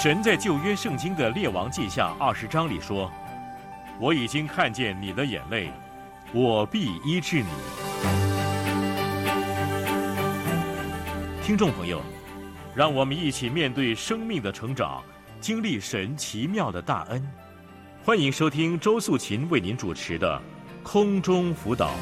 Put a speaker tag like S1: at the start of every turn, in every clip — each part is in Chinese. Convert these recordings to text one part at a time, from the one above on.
S1: 神在旧约圣经的列王记下20章里说，我已经看见你的眼泪，我必医治你。听众朋友，让我们一起面对生命的成长，经历神奇妙的大恩。欢迎收听周素琴为您主持的空中辅导。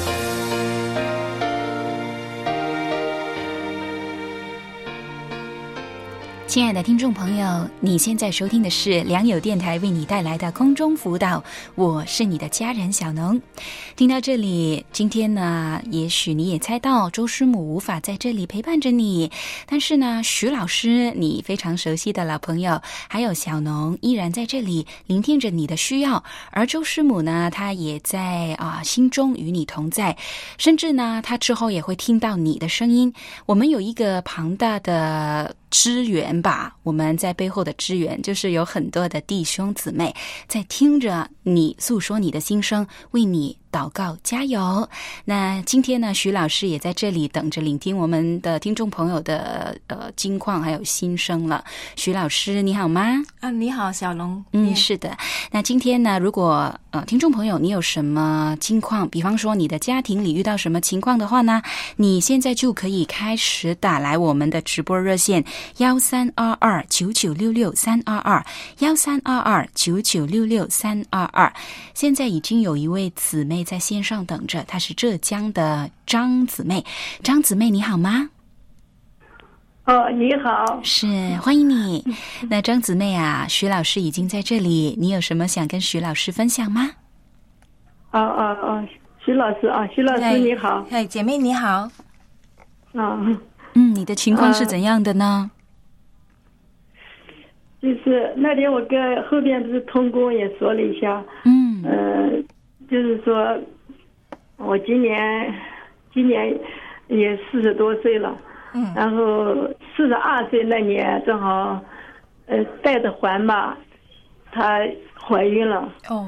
S2: 亲爱的听众朋友，你现在收听的是良友电台为你带来的空中辅导，我是你的家人小农。听到这里，今天呢，也许你也猜到周师母无法在这里陪伴着你，但是呢，徐老师，你非常熟悉的老朋友，还有小农依然在这里聆听着你的需要，而周师母呢，她也在心中与你同在，甚至呢，她之后也会听到你的声音。我们有一个庞大的支援吧，我们在背后的支援就是有很多的弟兄姊妹在听着你诉说你的心声，为你祷告加油。那今天呢，徐老师也在这里等着聆听我们的听众朋友的近况还有心声了。徐老师你好吗？
S3: 你好小龙。
S2: 是的。那今天呢，如果听众朋友你有什么近况，比方说你的家庭里遇到什么情况的话呢，你现在就可以开始打来我们的直播热线1322-9966-322，1322-9966-322。现在已经有一位姊妹在线上等着，她是浙江的张姊妹。张姊妹你好吗？
S4: 你好。
S2: 是，欢迎你。那张姊妹啊，徐老师已经在这里，你有什么想跟徐老师分享吗？
S4: 徐老师啊，徐老师你好。
S3: 姐妹你好。
S2: 你的情况是怎样的呢？
S4: 就是那天我跟后边不是通工也说了一下，就是说我今年也40多岁了，然后42岁那年正好带着环吧，她怀孕了。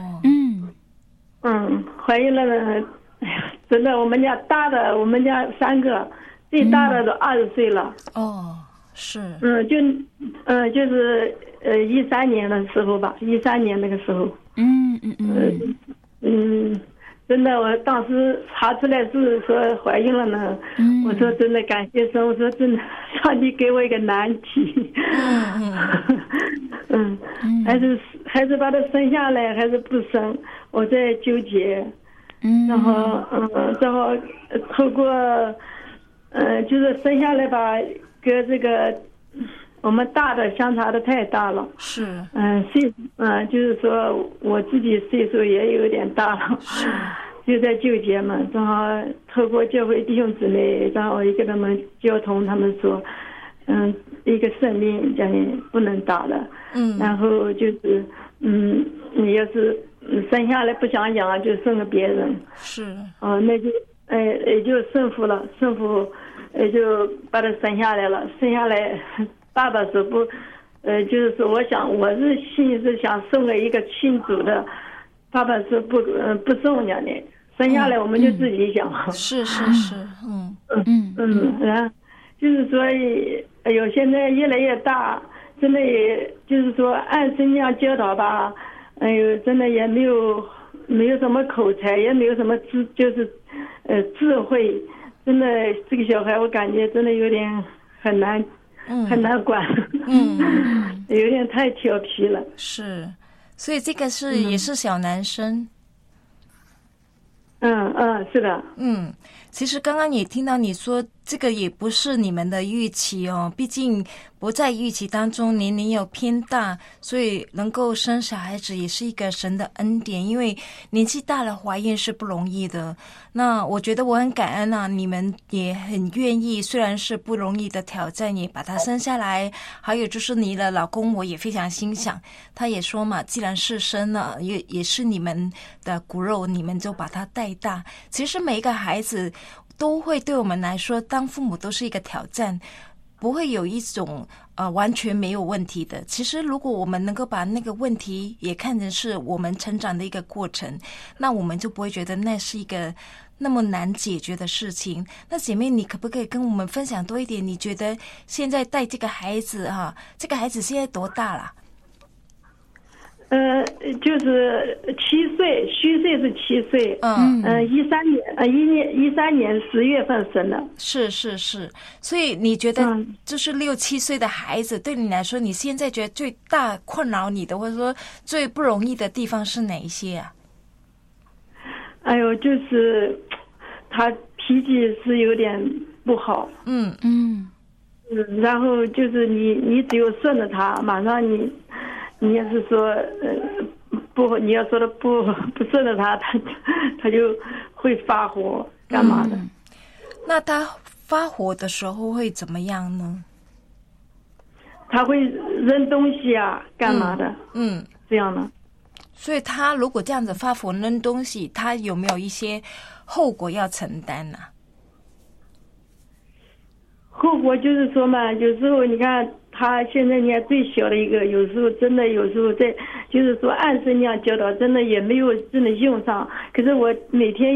S4: 怀孕了呢，哎呀，真的我们家3个，最大的都20岁了。
S3: 是。
S4: 就是13年的时候吧，13年那个时候。真的，我当时查出来是说怀孕了呢。我说真的感谢神，我说真的，上帝给我一个难题。还是把他生下来，还是不生，我在纠结。然后正好透过就是生下来吧，跟这个我们大的相差的太大了。
S3: 是。
S4: 就是说我自己岁数也有点大了，就在纠结嘛。正好透过教会弟兄姊妹，正好我也跟他们交通，他们说，一个生命叫你不能打的。然后就是，你要是生下来不想养，就送给别人。
S3: 是。
S4: 那就，也就顺服了，顺服。也就把他生下来了，生下来，爸爸说不，就是说我是心里是想送给一个亲族的，爸爸说不送养的，生下来我们就自己养。
S3: 是。
S4: 然后就是说，现在越来越大，真的也就是说按圣经教导吧，真的也没有什么口才，也没有什么智慧。真的，这个小孩我感觉真的有点很难管，有点太调皮了。
S3: 是，所以这个也是小男生。
S4: 是的。
S3: 其实刚刚也听到你说，这个也不是你们的预期哦，毕竟不在预期当中，年龄又偏大，所以能够生小孩子也是一个神的恩典，因为年纪大了怀孕是不容易的。那我觉得我很感恩啊，你们也很愿意，虽然是不容易的挑战，也把他生下来。还有就是你的老公，我也非常欣赏，他也说嘛，既然是生了，也是你们的骨肉，你们就把他带大。其实每一个孩子都会对我们来说，当父母都是一个挑战，不会有一种完全没有问题的。其实如果我们能够把那个问题也看成是我们成长的一个过程，那我们就不会觉得那是一个那么难解决的事情。那姐妹，你可不可以跟我们分享多一点？你觉得现在带这个孩子这个孩子现在多大了？
S4: 就是7岁，虚岁是7岁。13年10月份生的。
S3: 是。所以你觉得就是6、7岁的孩子，对你来说，你现在觉得最大困扰你的，或者说最不容易的地方是哪一些啊？
S4: 哎呦，就是他脾气是有点不好。然后就是你只有顺着他，马上你要是说不，你要说的不顺着他，他就会发火干嘛的。
S3: 那他发火的时候会怎么样呢？
S4: 他会扔东西啊，干嘛的？这样的。
S3: 所以他如果这样子发火扔东西，他有没有一些后果要承担呢？
S4: 后果就是说嘛，有时候你看他现在你看最小的一个，有时候在就是说按声量教导，真的也没有真的用上。可是我每天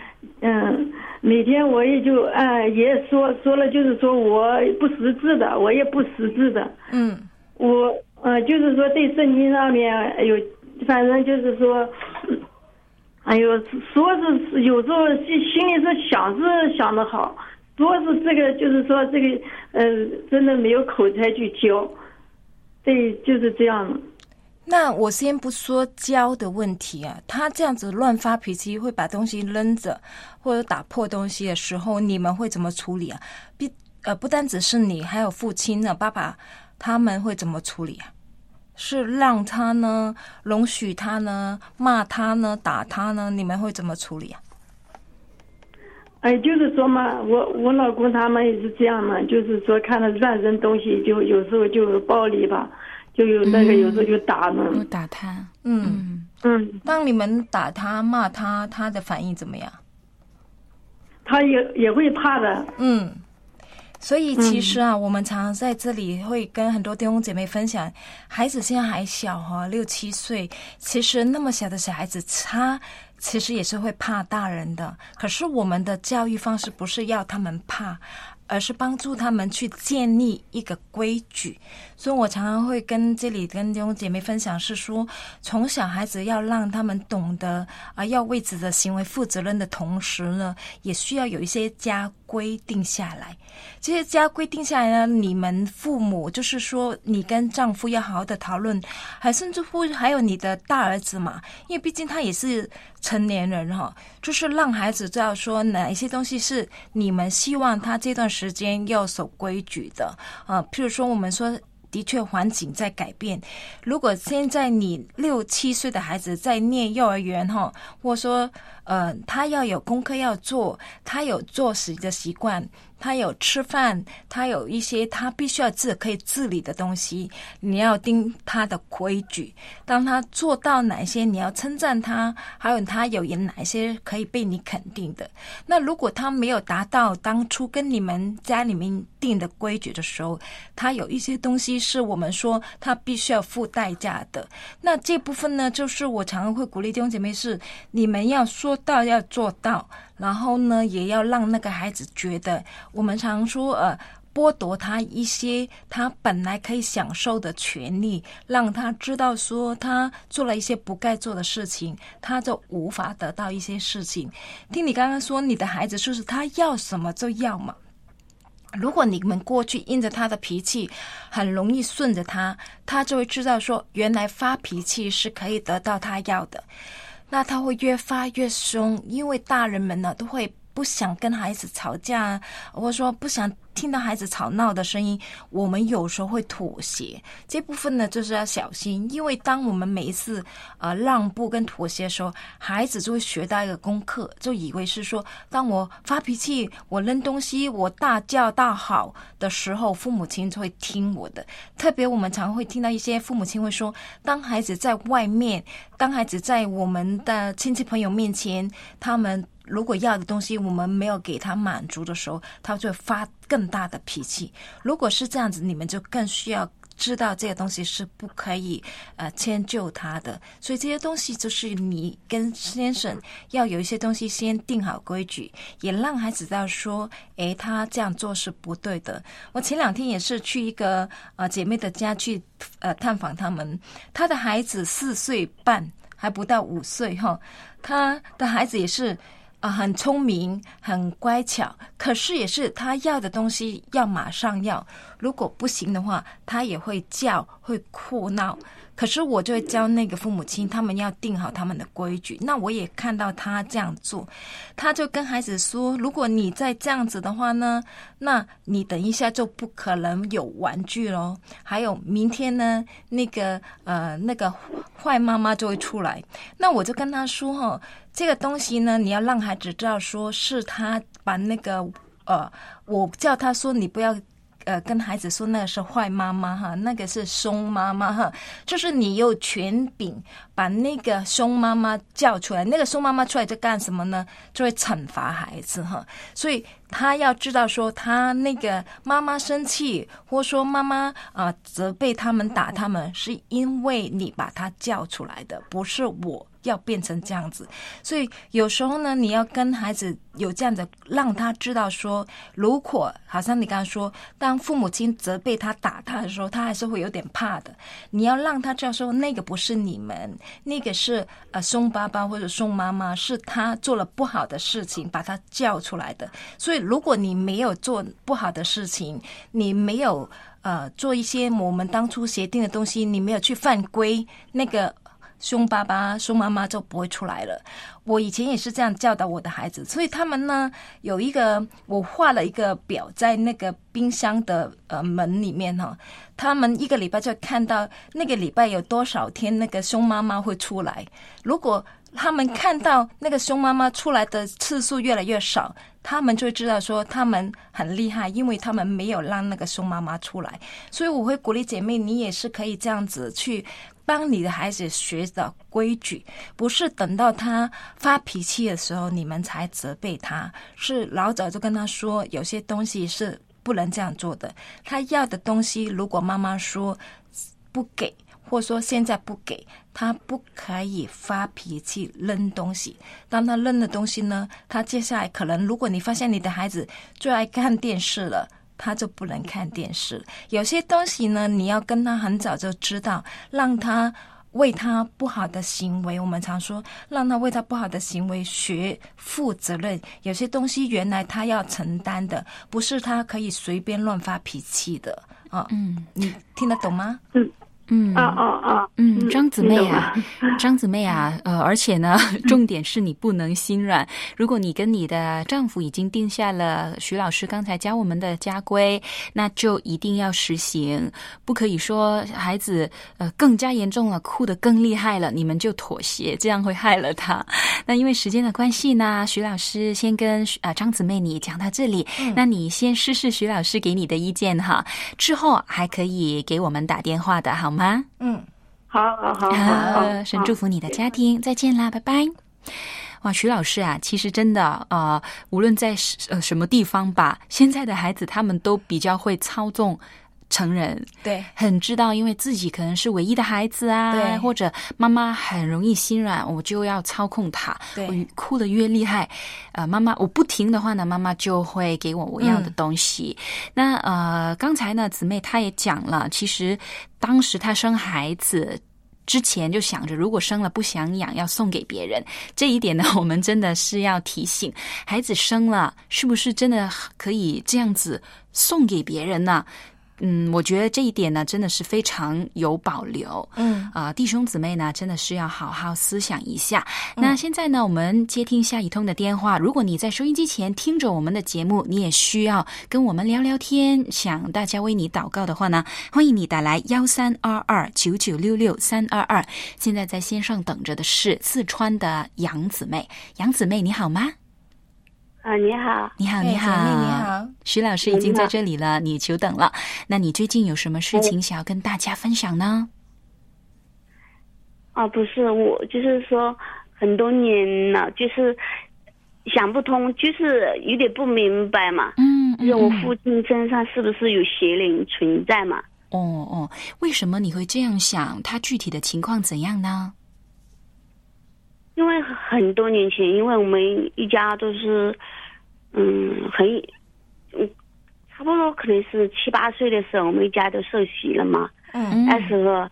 S4: 我也就也说了，就是说我不识字的，我也不识字的。我就是说对圣经上面反正就是说，哎呦，说是有时候心里是想的好。说是这个，就是说这个，真的没有口才去教，对，就是这样的。
S3: 那我先不说教的问题啊，他这样子乱发脾气，会把东西扔着或者打破东西的时候，你们会怎么处理啊？不单只是你，还有父亲呢，爸爸他们会怎么处理啊？是让他呢，容许他呢，骂他呢，打他呢？你们会怎么处理啊？
S4: 就是说嘛，我老公他们也是这样嘛，就是说看他乱扔东西，就有时候就有暴力吧，就有那个有时候就打呢，
S2: 就打他。
S3: 当你们打他骂他，他的反应怎么样？
S4: 他也会怕的。
S3: 所以其实我们常常在这里会跟很多弟兄姐妹分享，孩子现在还小6、7岁，其实那么小的小孩子，他其实也是会怕大人的。可是我们的教育方式不是要他们怕，而是帮助他们去建立一个规矩。所以我常常会跟这里跟弟兄姐妹分享，是说从小孩子要让他们懂得要为自己的行为负责任的同时呢，也需要有一些家规定下来。这些家规定下来呢，你们父母就是说你跟丈夫要好好的讨论，甚至乎还有你的大儿子嘛，因为毕竟他也是成年人就是让孩子知道说哪一些东西是你们希望他这段时间要守规矩的譬如说我们说的确环境在改变，如果现在你6、7岁的孩子在念幼儿园或者说他要有功课要做，他有作息的习惯，他有吃饭，他有一些他必须要可以自理的东西，你要定他的规矩。当他做到哪些你要称赞他，还有他有哪些可以被你肯定的。那如果他没有达到当初跟你们家里面定的规矩的时候，他有一些东西是我们说他必须要付代价的。那这部分呢，就是我常常会鼓励弟兄姐妹是你们要说到要做到，然后呢也要让那个孩子觉得，我们常说剥夺他一些他本来可以享受的权利，让他知道说他做了一些不该做的事情，他就无法得到一些事情。听你刚刚说你的孩子就是他要什么就要嘛，如果你们过去因着他的脾气很容易顺着他，他就会知道说原来发脾气是可以得到他要的，那他会越发越凶。因为大人们呢都会不想跟孩子吵架，或者说不想听到孩子吵闹的声音，我们有时候会妥协。这部分呢就是要小心，因为当我们每一次让步跟妥协的时候，孩子就会学到一个功课，就以为是说当我发脾气，我扔东西，我大叫大吼的时候，父母亲就会听我的。特别我们常会听到一些父母亲会说，当孩子在外面，当孩子在我们的亲戚朋友面前，他们如果要的东西我们没有给他满足的时候，他就会发更大的脾气。如果是这样子，你们就更需要知道这些东西是不可以迁就他的。所以这些东西就是你跟先生要有一些东西先定好规矩，也让孩子知道说他这样做是不对的。我前2天也是去一个姐妹的家去探访他们，她的孩子4岁半还不到5岁哈，她的孩子也是很聪明很乖巧，可是也是他要的东西要马上要，如果不行的话他也会叫会哭闹。可是我就会教那个父母亲他们要定好他们的规矩。那我也看到他这样做，他就跟孩子说，如果你再这样子的话呢，那你等一下就不可能有玩具咯，还有明天呢那个坏妈妈就会出来。那我就跟他说这个东西呢，你要让孩子知道说是他把那个我叫他说你不要跟孩子说那个是坏妈妈哈，那个是凶妈妈哈，就是你有权柄把那个凶妈妈叫出来，那个凶妈妈出来就干什么呢？就会惩罚孩子哈。所以他要知道说，他那个妈妈生气，或说妈妈责备他们打他们，是因为你把他叫出来的，不是我要变成这样子。所以有时候呢，你要跟孩子有这样的，让他知道说，如果好像你刚刚说，当父母亲责备他打他的时候，他还是会有点怕的。你要让他知道说，那个不是你们，那个是凶爸爸或者凶妈妈，是他做了不好的事情把他叫出来的。所以如果你没有做不好的事情，你没有做一些我们当初协定的东西，你没有去犯规，那个凶爸爸凶妈妈就不会出来了。我以前也是这样教导我的孩子，所以他们呢有一个，我画了一个表在那个冰箱的门里面他们1个礼拜就看到那个礼拜有多少天那个凶妈妈会出来。如果他们看到那个凶妈妈出来的次数越来越少，他们就会知道说他们很厉害，因为他们没有让那个凶妈妈出来。所以我会鼓励姐妹，你也是可以这样子去帮你的孩子学到规矩，不是等到他发脾气的时候你们才责备他，是老早就跟他说有些东西是不能这样做的。他要的东西如果妈妈说不给，或者说现在不给，他不可以发脾气扔东西。当他扔的东西呢，他接下来可能，如果你发现你的孩子最爱看电视了，他就不能看电视。有些东西呢，你要跟他很早就知道，让他为他不好的行为，我们常说让他为他不好的行为学负责任。有些东西原来他要承担的，不是他可以随便乱发脾气的你听得懂吗？
S2: 张姊妹啊，而且呢，重点是你不能心软。如果你跟你的丈夫已经定下了徐老师刚才教我们的家规，那就一定要实行，不可以说孩子更加严重了，哭得更厉害了，你们就妥协，这样会害了他。那因为时间的关系呢，徐老师先跟张姊妹你讲到这里，那你先试试徐老师给你的意见哈，之后还可以给我们打电话的好吗？
S4: 好，
S2: 神祝福你的家庭，再见啦，拜拜。哇，徐老师啊，其实真的无论在什么地方吧，现在的孩子他们都比较会操纵成人，
S3: 对，
S2: 很知道，因为自己可能是唯一的孩子啊，
S3: 对，或
S2: 者妈妈很容易心软，我就要操控他，
S3: 对，
S2: 我哭得越厉害，妈妈我不停的话呢，妈妈就会给我要的东西。那刚才呢，姊妹她也讲了，其实当时她生孩子之前就想着，如果生了不想养，要送给别人。这一点呢，我们真的是要提醒孩子，生了是不是真的可以这样子送给别人呢？我觉得这一点呢，真的是非常有保留。弟兄姊妹呢，真的是要好好思想一下。那现在呢，我们接听下一通的电话。如果你在收音机前听着我们的节目，你也需要跟我们聊聊天，想大家为你祷告的话呢，欢迎你打来132299662322。现在在线上等着的是四川的杨姊妹。杨姊妹你好吗？
S4: 你好，
S2: 你好，
S3: 你好，
S2: 徐老师已经在这里了，你久等了。那你最近有什么事情想要跟大家分享呢？
S4: 不是，我就是说很多年了，就是想不通，就是有点不明白嘛。就是我父亲身上是不是有邪灵存在嘛？
S2: 哦，为什么你会这样想？他具体的情况怎样呢？
S5: 因为很多年前，因为我们一家都是，差不多可能是7、8岁的时候，我们一家都受洗了嘛。那时候，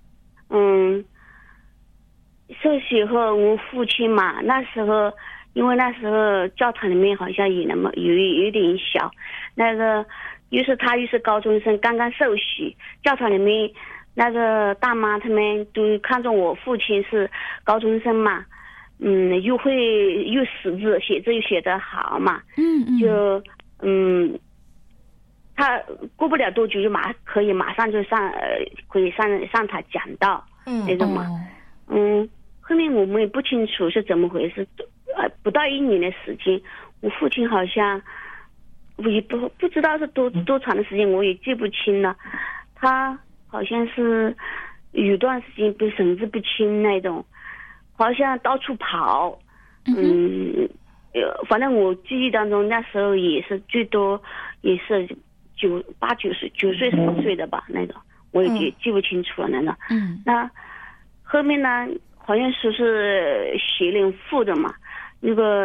S5: 受洗以后，我父亲嘛，那时候因为那时候教堂里面好像也有点小，那个又是高中生，刚刚受洗，教堂里面那个大妈他们都看着我父亲是高中生嘛，又识字，写字又写得好嘛，就他过不了多久就可以马上就可以上台讲道那种嘛。后面我们也不清楚是怎么回事，不到1年的时间，我父亲好像我也不知道是多长的时间，我也记不清了。他好像是有段时间神志不清那种，好像到处跑。反正我记忆当中那时候也是最多也是9岁10岁的吧那种，我也记不清楚了那种。那后面呢，好像说是邪灵附着嘛，有个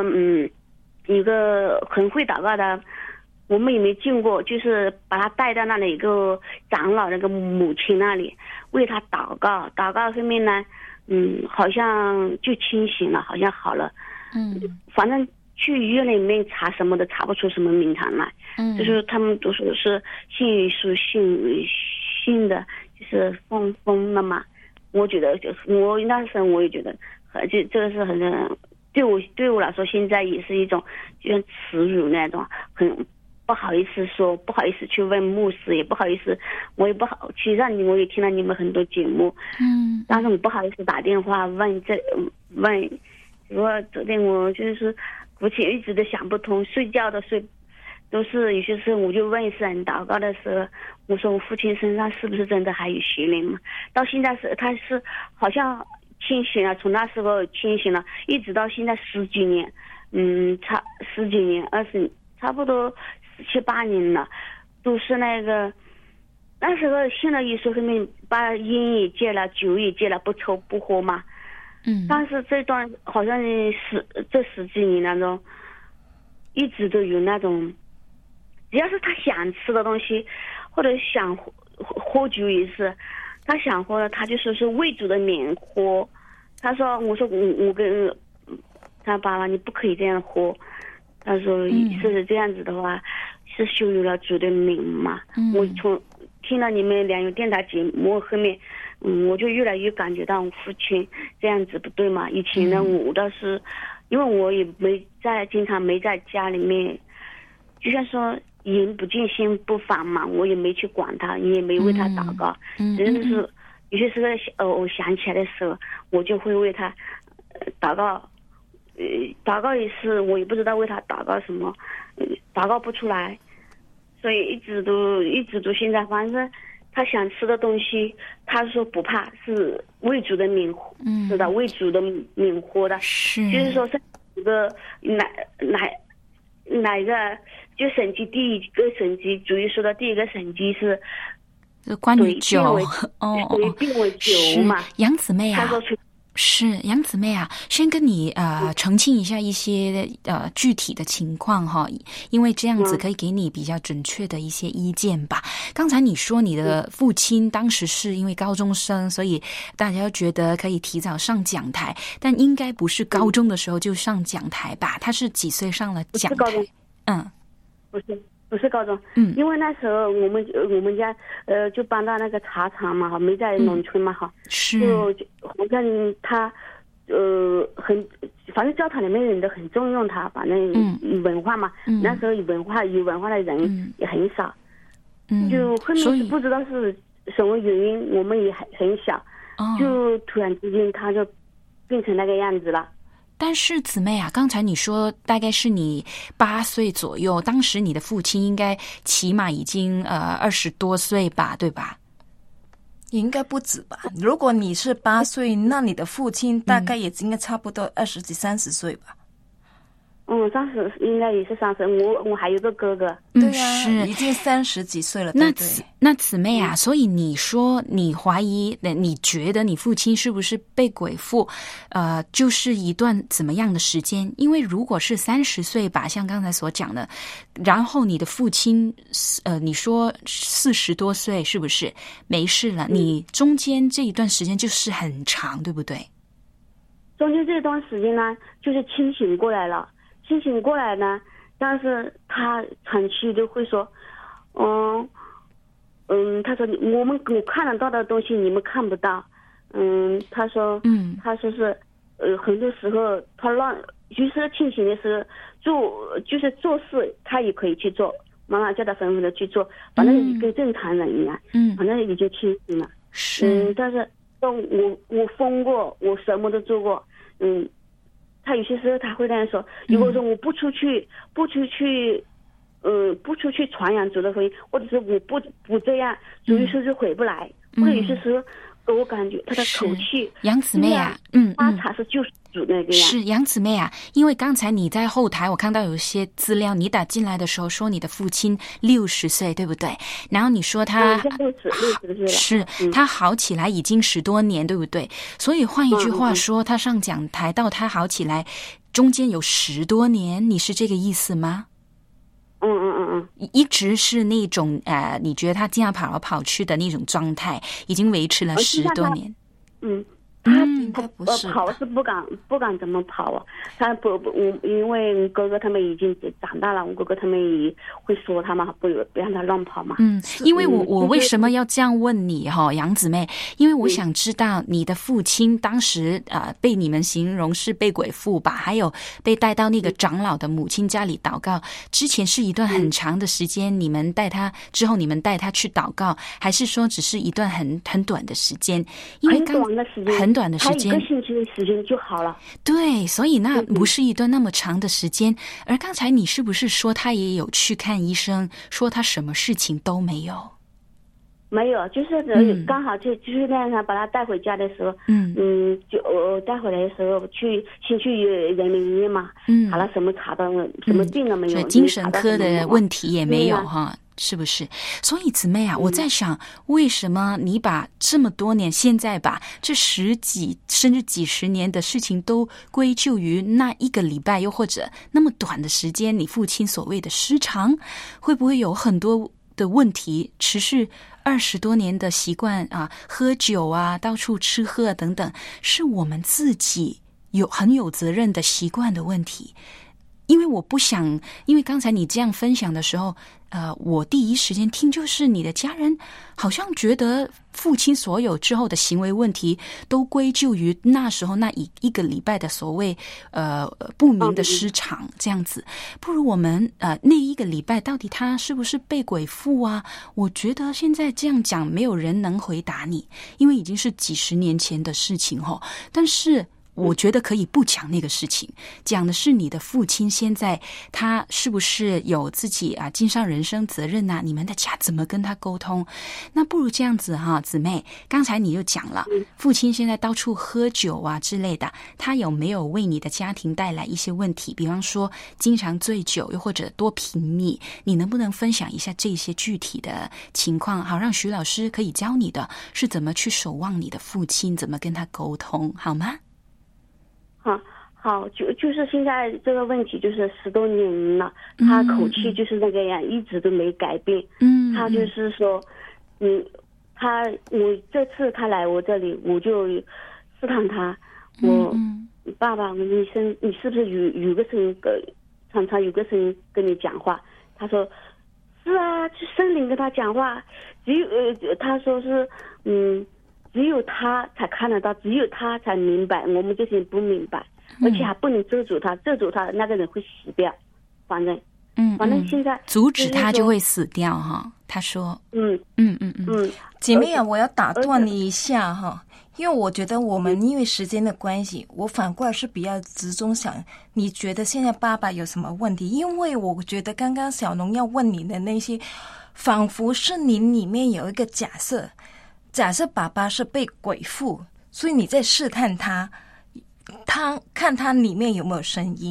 S5: 很会祷告的，我们也没见过，就是把他带到那里一个长老那个母亲那里为他祷告后面呢，好像就清醒了，好像好了。反正去医院里面查什么都查不出什么名堂来。就是他们都说是信耶稣信的，就是疯了嘛。我觉得就是我那时候我也觉得，这个是很对我来说，现在也是一种就像耻辱那种，很不好意思说，不好意思去问牧师，也不好意思，我也不好。其实我也听了你们很多节目，但是我不好意思打电话问。我昨天我就是而且一直都想不通，睡觉的睡都是有些时候我就问神祷告的时候，我说我父亲身上是不是真的还有邪灵嘛？到现在他是好像清醒了，从那时候清醒了，一直到现在10几年，十几年差不多17、8年了，都是那时候信了耶稣后面把烟也戒了，酒也戒了，不抽不喝嘛。但是这段好像这10几年当中，一直都有那种，只要是他想吃的东西，或者想喝酒也是，他想喝的他就说是为主的免喝。他说，我说我跟他爸爸你不可以这样喝。他说是这样子的话，是羞辱了主的名嘛。我从听了你们良友电台节目后面。我就越来越感觉到我父亲这样子不对嘛。以前呢，我倒是，因为我也经常没在家里面，就像说眼不见心不烦嘛，我也没去管他，也没为他祷告。真的是有些时候我想起来的时候，我就会为他祷告。祷告也是，我也不知道为他祷告什么，祷告不出来，所以一直都现在，反正。他想吃的东西，他说不怕，是为主的名，是的，为主的名喝的，就是说是一个哪一个就审计第一个审计，主要说的第一个审计是
S2: 关于酒
S5: 变为酒嘛。
S2: 杨姊妹啊，是杨姊妹啊，先跟你澄清一下一些具体的情况哈，因为这样子可以给你比较准确的一些意见吧。刚才你说你的父亲当时是因为高中生，所以大家觉得可以提早上讲台，但应该不是高中的时候就上讲台吧？他是几岁上了讲台？
S5: 不是高中，因为那时候我们家就搬到那个茶厂嘛，哈，没在农村嘛，哈，就好像他反正教堂里面人都很重用他，反正文化嘛，那时候有文化的人也很少，就后面不知道是什么原因，我们也很小，就突然之间他就变成那个样子了。
S2: 但是姊妹啊，刚才你说大概是你8岁左右，当时你的父亲应该起码已经20多岁吧，对吧？
S3: 应该不止吧。如果你是8岁，那你的父亲大概也应该差不多20几30岁吧。
S5: 30应该也是30，我还有个哥哥。
S3: 对啊，
S2: 是
S3: 已经30几岁了，
S2: 那
S3: 对不对？
S2: 那姊妹啊，所以你说你怀疑，你觉得你父亲是不是被鬼附？就是一段怎么样的时间？因为如果是30岁吧，像刚才所讲的，然后你的父亲，你说40多岁，是不是没事了？你中间这一段时间就是很长，对不对？
S5: 中间这段时间呢，就是清醒过来了。清醒过来呢，但是他长期都会说，他说我看得到的东西你们看不到，他说是，很多时候他就是清醒的时候做事他也可以去做，妈妈叫他吩咐的去做，反正跟正常人一样，反正已经清醒了。
S2: 是，
S5: 但是我疯过，我什么都做过，他有些时候他会这样说，如果说我不出去传扬主的福音，或者是我不这样，主有时候就回不来，或者有些时候给我感觉他的口气，
S2: 杨姊妹啊，
S5: 他才是救主那个样。
S2: 是杨姊妹啊，因为刚才你在后台我看到有一些资料，你打进来的时候说你的父亲60岁，对不对？然后你说他
S5: 60岁了，
S2: 是他好起来已经10多年，对不对？所以换一句话说，他上讲台到他好起来中间有10多年，你是这个意思吗？一直是那种你觉得他这样跑来跑去的那种状态，已经维持了10多年。
S5: 他跑是不敢怎么跑啊？他因为哥哥他们已经长大了，我哥哥他们也会说他嘛，不让他乱跑嘛。
S2: 因为我为什么要这样问你哈，杨姊妹？因为我想知道你的父亲当时被你们形容是被鬼附吧，还有被带到那个长老的母亲家里祷告之前是一段很长的时间，你们带他之后，你们带他去祷告，还是说只是一段很短的时间？因为很短的时间，
S5: 还1个星期的时间就好了。
S2: 对，所以那不是一段那么长的时间。而刚才你是不是说他也有去看医生，说他什么事情都没有？
S5: 没有，就是刚好就是那样，把他带回家的时候，就带回来的时候先去人民医院嘛，好了，什么查到什么病都没有，
S2: 精神科的问题也没有哈。是不是？所以姊妹啊，我在想，为什么你把这么多年，现在把这10几甚至几十年的事情都归咎于那1个礼拜，又或者那么短的时间，你父亲所谓的失常，会不会有很多的问题持续20多年的习惯啊，喝酒啊，到处吃喝等等，是我们自己很有责任的习惯的问题？因为我不想，因为刚才你这样分享的时候，我第一时间听就是你的家人好像觉得父亲所有之后的行为问题都归咎于那时候那一个礼拜的所谓不明的失常这样子。不如我们那1个礼拜到底他是不是被鬼附啊？我觉得现在这样讲没有人能回答你，因为已经是几十年前的事情齁。但是我觉得可以不讲那个事情，讲的是你的父亲现在他是不是有自己尽上人生责任啊？你们的家怎么跟他沟通？那不如这样子哈，姊妹，刚才你就讲了，父亲现在到处喝酒啊之类的，他有没有为你的家庭带来一些问题？比方说经常醉酒，又或者多贫蜜，你能不能分享一下这些具体的情况，好让徐老师可以教你的是怎么去守望你的父亲，怎么跟他沟通，好吗？
S5: 好，就是现在这个问题就是10多年了，他口气就是那个样，一直都没改变。他就是说，我这次他来我这里，我就试探他，爸爸，你是不是有个声音常常有个声音跟你讲话？他说是啊，就圣灵跟他讲话，他说是只有他才看得到，只有他才明白，我们这些人不明白，而且还不能遮住他那个人会死掉，反正现在
S2: 阻止他就会死掉哈。他说
S3: 姐妹啊，我要打断你一下哈，因为我觉得我们因为时间的关系，我反过来是比较集中想，你觉得现在爸爸有什么问题？因为我觉得刚刚小农要问你的那些，仿佛是你里面有一个假设爸爸是被鬼附，所以你在试探他看他里面有没有声音。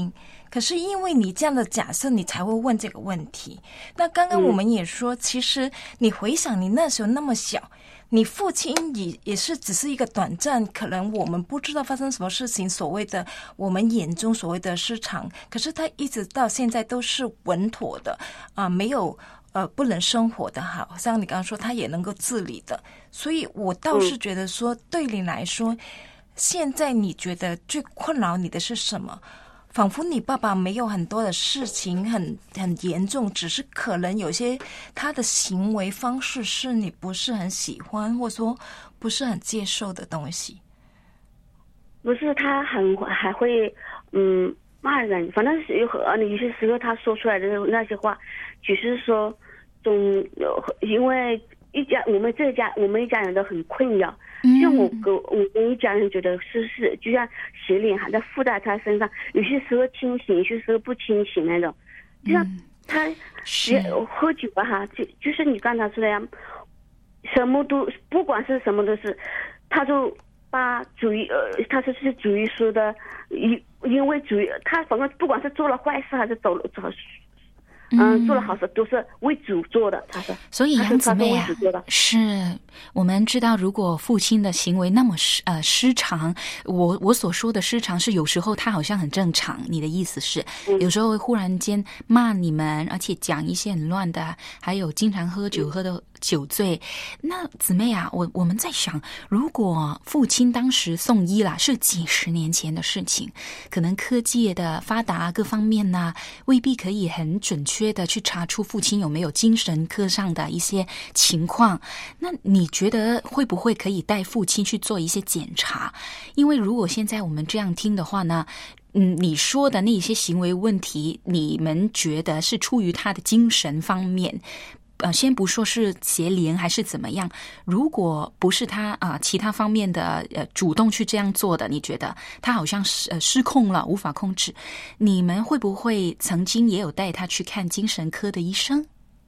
S3: 可是因为你这样的假设，你才会问这个问题。那刚刚我们也说，其实你回想你那时候那么小，你父亲也是只是一个短暂，可能我们不知道发生什么事情，所谓的我们眼中所谓的失常，可是他一直到现在都是稳妥的没有不能生活的，好像你刚刚说他也能够自理的。所以我倒是觉得说，对你来说，现在你觉得最困扰你的是什么？仿佛你爸爸没有很多的事情很严重，只是可能有些他的行为方式是你不是很喜欢，或者说不是很接受的东西。
S5: 不是，他还会骂人，反正有些时候他说出来的那些话，就是说因为我们一家人都很困扰。像我跟一家人觉得是就像邪灵还在附在他身上，有些时候清醒，有些时候不清醒那种。就像他喝酒哈，就是你刚才说的呀，什么都不管是什么都是，他就把他是主义说的，因为主义他反正不管是做了坏事还是做了好事都是为主做的，他说。
S2: 所以杨姊妹啊，是我们知道，如果父亲的行为那么失常，我所说的失常是有时候他好像很正常，你的意思是有时候会忽然间骂你们，而且讲一些很乱的，还有经常喝酒喝的酒醉。那姊妹啊，我们在想，如果父亲当时送医啦，是几十年前的事情，可能科技的发达各方面呢，未必可以很准确的去查出父亲有没有精神科上的一些情况。那你觉得会不会可以带父亲去做一些检查？因为如果现在我们这样听的话呢，你说的那些行为问题，你们觉得是出于他的精神方面，先不说是邪灵还是怎么样，如果不是他其他方面的主动去这样做的，你觉得他好像失控了，无法控制，你们会不会曾经也有带他去看精神科的医生？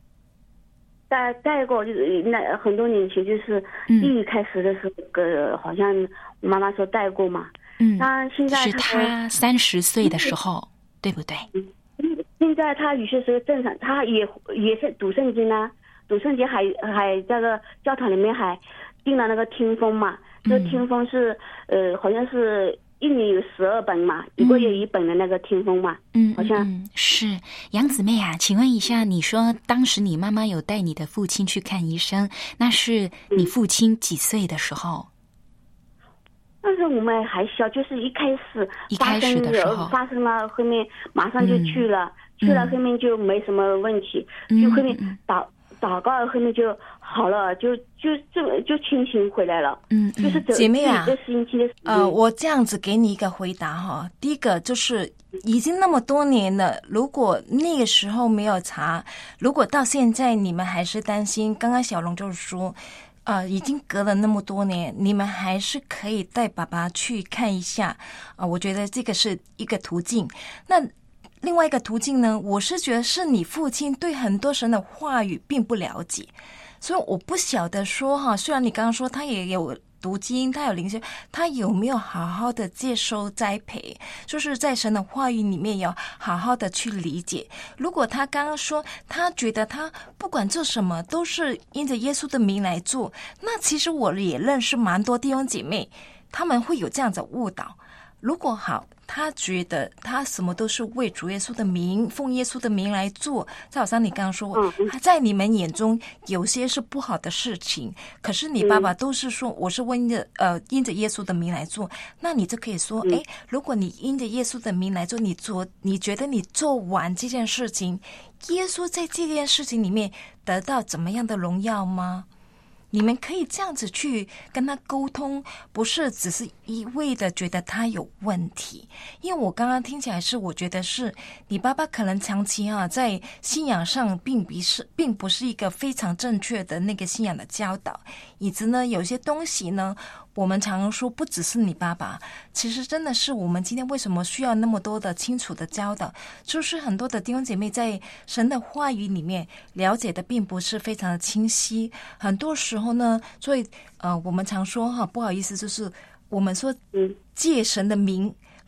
S5: 带过，就是那很多年前，就是一开始的时候，好像我妈妈说带过嘛。他现在
S2: 是他30岁的时候，对不对？
S5: 现在他有些时候正常，他也是读圣经啊，读圣经还在个教堂里面还订了那个听风嘛。这个听风是好像是一年有12本嘛，一个月1本的那个听风嘛。好像
S2: 是。杨姊妹啊，请问一下，你说当时你妈妈有带你的父亲去看医生，那是你父亲几岁的时候？
S5: 但是我们还小，就是一开始发生了，后面马上就去了，后面就没什么问题，就后面祷告后面就好了，就清醒回来了。就是
S3: 姐妹啊，
S5: 这星期的
S3: 我这样子给你一个回答哈。第一个就是已经那么多年了，如果那个时候没有查，如果到现在你们还是担心，刚刚小龙就是说已经隔了那么多年，你们还是可以带爸爸去看一下我觉得这个是一个途径。那另外一个途径呢，我是觉得是你父亲对很多神的话语并不了解，所以我不晓得说虽然你刚刚说他也有读经，他有灵修，他有没有好好的接受栽培，就是在神的话语里面要好好的去理解。如果他刚刚说他觉得他不管做什么都是因着耶稣的名来做，那其实我也认识蛮多弟兄姐妹，他们会有这样子误导。如果好，他觉得他什么都是为主耶稣的名，奉耶稣的名来做，就好像你刚刚说在你们眼中有些是不好的事情，可是你爸爸都是说我是因着耶稣的名来做，那你就可以说如果你因着耶稣的名来做，你觉得你做完这件事情，耶稣在这件事情里面得到怎么样的荣耀吗？你们可以这样子去跟他沟通，不是只是一味的觉得他有问题。因为我刚刚听起来是，我觉得是你爸爸可能长期在信仰上并不是一个非常正确的那个信仰的教导，以及呢有些东西呢，我们常常说不只是你爸爸，其实真的是我们今天为什么需要那么多的清楚的教导，就是很多的弟兄姐妹在神的话语里面了解的并不是非常的清晰，很多时候呢，所以我们常说不好意思，就是我们说借神的名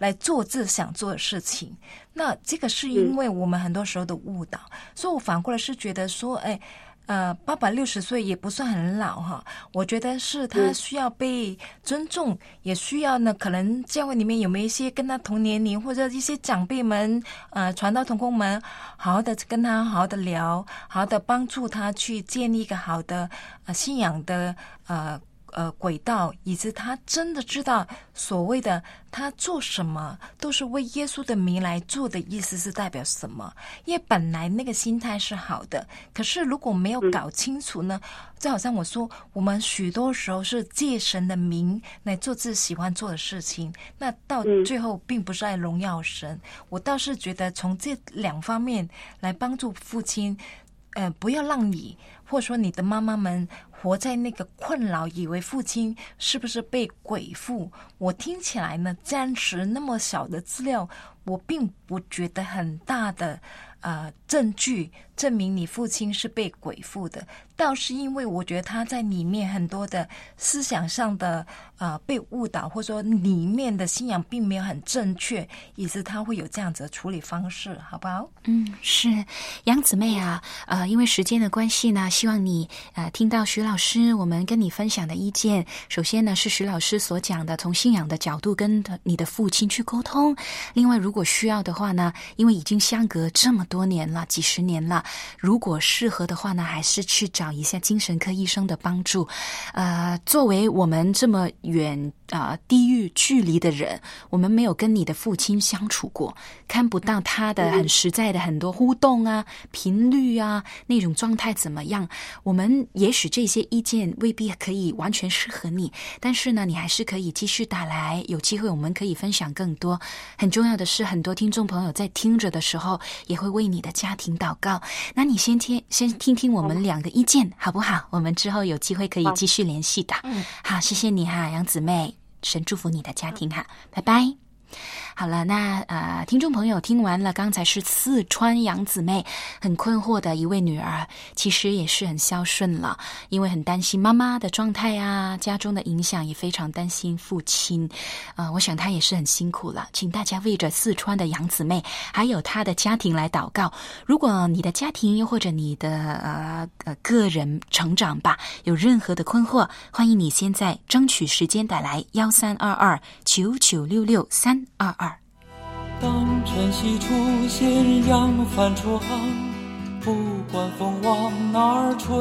S3: 来做自己想做的事情。那这个是因为我们很多时候的误导，所以我反过来是觉得说，爸爸60岁也不算很老哈，我觉得是他需要被尊重，也需要呢，可能教会里面有没有一些跟他同年龄或者一些长辈们，传道同工们，好好的跟他好好的聊，好好的帮助他去建立一个好的信仰的轨道，以及他真的知道所谓的他做什么都是为耶稣的名来做的意思是代表什么。因为本来那个心态是好的，可是如果没有搞清楚呢，就好像我说，我们许多时候是借神的名来做自己喜欢做的事情，那到最后并不是来荣耀神。我倒是觉得从这2方面来帮助父亲，不要让你或者说你的妈妈们活在那个困扰，以为父亲是不是被鬼附。我听起来呢，暂时那么小的资料，我并不觉得很大的证据证明你父亲是被鬼附的，倒是因为我觉得他在里面很多的思想上的被误导，或者说里面的信仰并没有很正确，以致他会有这样子的处理方式，好不好？
S2: 是杨姊妹啊，因为时间的关系呢，希望你听到徐老师我们跟你分享的意见。首先呢，是徐老师所讲的从信仰的角度跟你的父亲去沟通。另外，如果需要的话呢，因为已经相隔这么多年了，几十年了，如果适合的话呢，还是去找一下精神科医生的帮助。作为我们这么远地域距离的人，我们没有跟你的父亲相处过，看不到他的很实在的很多互动啊、频率啊，那种状态怎么样，我们也许这些意见未必可以完全适合你，但是呢，你还是可以继续打来，有机会我们可以分享更多。很重要的是，很多听众朋友在听着的时候也会为你的家庭祷告。那你先听听我们2个意见好不好？我们之后有机会可以继续联系的。好，谢谢你哈，杨姊妹，神祝福你的家庭哈，拜拜。好了，那听众朋友听完了，刚才是四川杨姊妹很困惑的一位女儿，其实也是很孝顺了，因为很担心妈妈的状态啊，家中的影响，也非常担心父亲。我想她也是很辛苦了，请大家为着四川的杨姊妹还有她的家庭来祷告。如果你的家庭又或者你的个人成长吧有任何的困惑，欢迎你现在争取时间打来1322-9966-322。
S6: 当晨曦出现，扬帆出航，不管风往哪儿吹，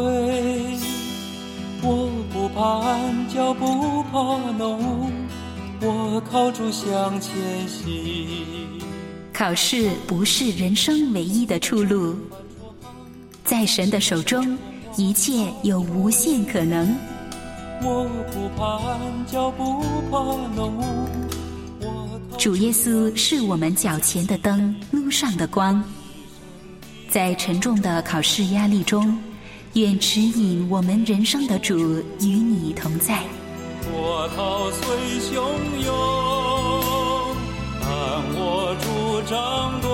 S6: 我不怕暗角，不怕浓，我靠主向前行。
S2: 考试不是人生唯一的出路，在神的手中，一切有无限可能。
S6: 我不怕暗角，不怕浓，
S2: 主耶稣是我们脚前的灯，路上的光。在沉重的考试压力中，愿指引我们人生的主与你同在。
S6: 波涛虽汹涌，但我主掌舵。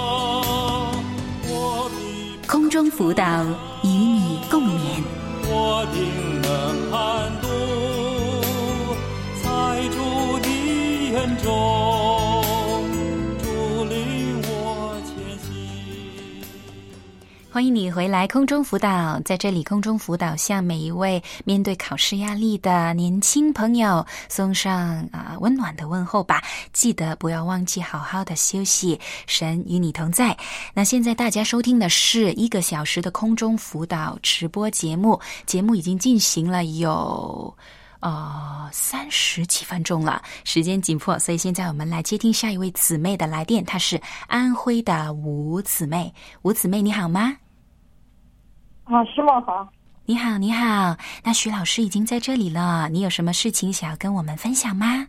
S2: 空中辅导与你共勉。
S6: 我定能hand度，在主的恩中，主领我前行。
S2: 欢迎你回来空中辅导，在这里空中辅导向每一位面对考试压力的年轻朋友送上温暖的问候吧。记得不要忘记好好的休息，神与你同在。那现在大家收听的是1个小时的空中辅导直播节目，节目已经进行了有30几分钟了，时间紧迫，所以现在我们来接听下一位姊妹的来电，她是安徽的吴姊妹。吴姊妹你好吗？
S7: 师母好。
S2: 你好你好，那徐老师已经在这里了，你有什么事情想要跟我们分享吗？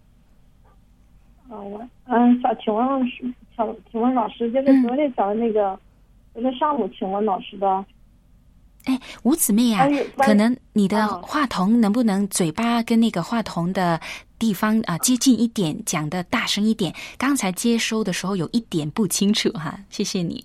S7: 想请问老师，就是昨天找那个昨天上午请问老师的。
S2: 吴姊妹啊，可能你的话筒能不能嘴巴跟那个话筒的地方接近一点，讲的大声一点，刚才接收的时候有一点不清楚哈，谢谢你。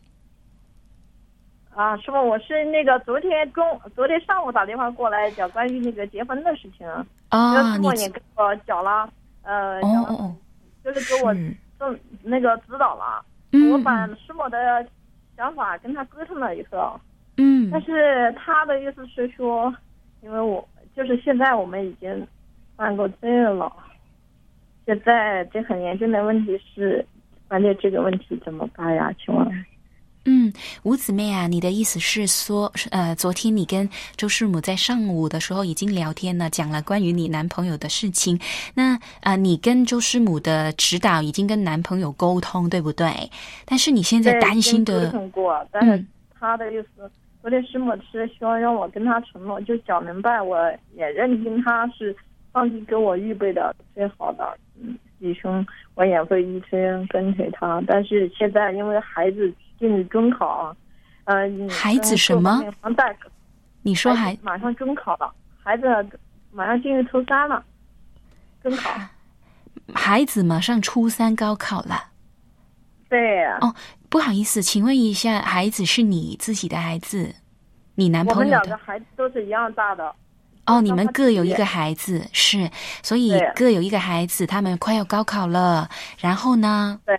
S7: 师傅，我是那个昨天上午打电话过来讲关于那个结婚的事情。你跟我讲了就是给我那个指导了。我把师母的想法跟他沟通了以后，但是他的意思是说，因为我就是现在我们已经犯过罪了，现在这很严重的问题是，关键这个问题怎么办呀？请问？
S2: 吴姊妹啊，你的意思是说，昨天你跟周师母在上午的时候已经聊天了，讲了关于你男朋友的事情。那你跟周师母的指导已经跟男朋友沟通，对不对？但是你现在担心的，
S7: 沟通过，但是他的意思，昨天师母是希望让我跟他承诺，就讲明白，我也认定他是上帝给我预备的最好的弟兄，我也会一生跟随他。但是现在因为孩子进入中考，
S2: 孩子什么？你说
S7: 马上中考了，孩子马上进入初三了，中考。
S2: 孩子马上初三高考了。
S7: 对。
S2: 不好意思，请问一下，孩子是你自己的孩子，你男朋友的？
S7: 我们两个孩子都是一样大的。
S2: 你们各有一个孩子，是，所以各有一个孩子，他们快要高考了，然后呢？
S7: 对。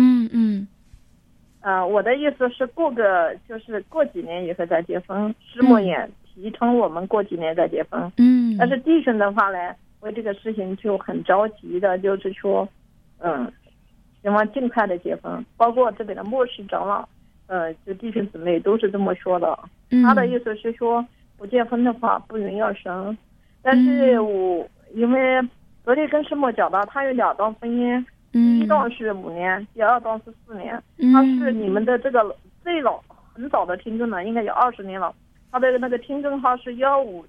S7: 我的意思是就是过几年以后再结婚，师母也提倡我们过几年再结婚。但是弟兄的话呢，为这个事情就很着急的，就是说，希望尽快的结婚，包括这边的牧师长老，就弟兄姊妹都是这么说的。他的意思是说，不结婚的话不允要生。但是我因为昨天跟师母讲到，他有2段婚姻。第一段是5年，第二段是4年。他是你们的这个最老很早的听众了，应该有20年了。他的那个听众号是1575。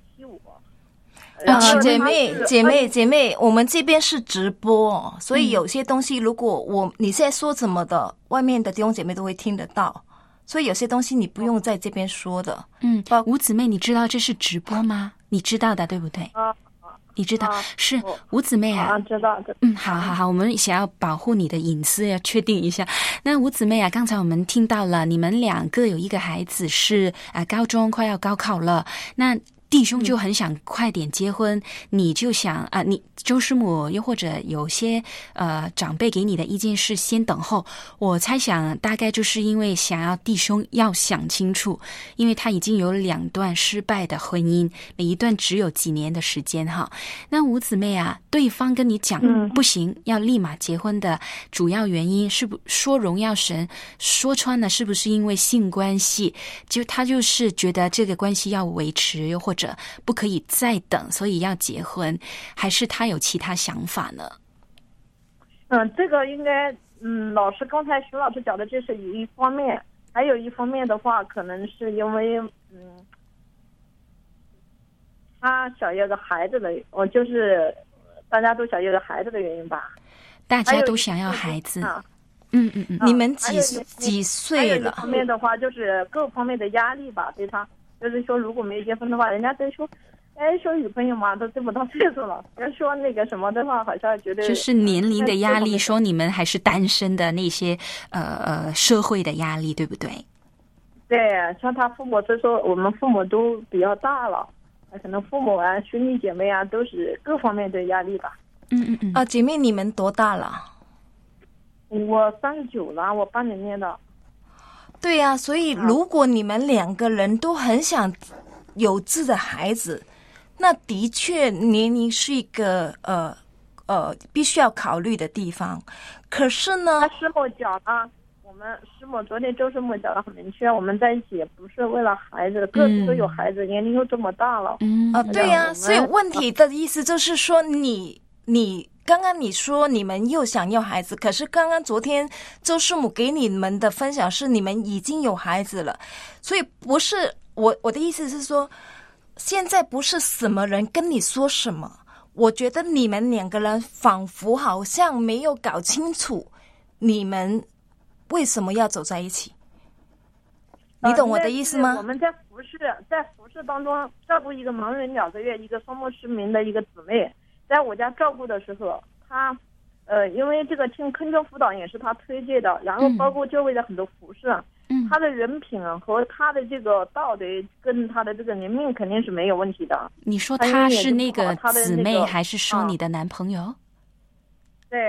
S3: 姐妹，我们这边是直播，所以有些东西如果你现在说什么的，外面的弟兄姐妹都会听得到，所以有些东西你不用在这边说的。
S2: 吴姊妹，你知道这是直播吗？你知道的对不对？你知道是吴姊妹啊？
S7: 知道的。
S2: 好，我们想要保护你的隐私，要确定一下。那吴姊妹啊，刚才我们听到了，你们2个有一个孩子是高中快要高考了，那弟兄就很想快点结婚，你就想你周师母又或者有些长辈给你的意见是先等候。我猜想大概就是因为想要弟兄要想清楚，因为他已经有2段失败的婚姻，每一段只有几年的时间哈。那吴姊妹啊，对方跟你讲不行，要立马结婚的主要原因是不说荣耀神，说穿了是不是因为性关系？他就是觉得这个关系要维持，又或者不可以再等，所以要结婚，还是他有其他想法呢？
S7: 这个应该老师刚才徐老师讲的这是一方面，还有一方面的话，可能是因为他想要个孩子的，就是大家都想要个孩子的原因吧。
S2: 大家都想要孩子。
S3: 你们几岁了？
S7: 还有一方面的话，就是各方面的压力吧，对他。就是说，如果没有结婚的话，人家都说，说女朋友嘛，都这么大岁数了。要说那个什么的话，好像觉得
S2: 就是年龄的压力，说你们还是单身的那些社会的压力，对不对？
S7: 对，像他父母，就说我们父母都比较大了，可能父母啊、兄弟姐妹啊，都是各方面的压力吧。
S3: 姐妹，你们多大了？
S7: 我39了，我80年的。
S3: 对呀，所以如果你们2个人都很想有自己的孩子，那的确年龄是一个必须要考虑的地方。可是呢，
S7: 师母讲了，我们师母昨天周师母讲得很明确，我们在一起不是为了孩子，各自都有孩子，年龄又这么大了。
S3: 对呀，所以问题的意思就是说你刚刚你说你们又想要孩子，可是刚刚昨天周师母给你们的分享是你们已经有孩子了，所以不是我的意思是说，现在不是什么人跟你说什么，我觉得你们2个人仿佛好像没有搞清楚你们为什么要走在一起，你懂我的意思吗？
S7: 我们在服侍当中照顾一个盲人2个月，一个双目失明的一个姊妹。在我家照顾的时候，他因为这个听空中辅导也是他推荐的，然后包括就为了很多服饰，他的人品和他的这个道德跟他的这个人命肯定是没有问题的。
S2: 你说他是那个姊妹，还是说你的男朋友？
S7: 对，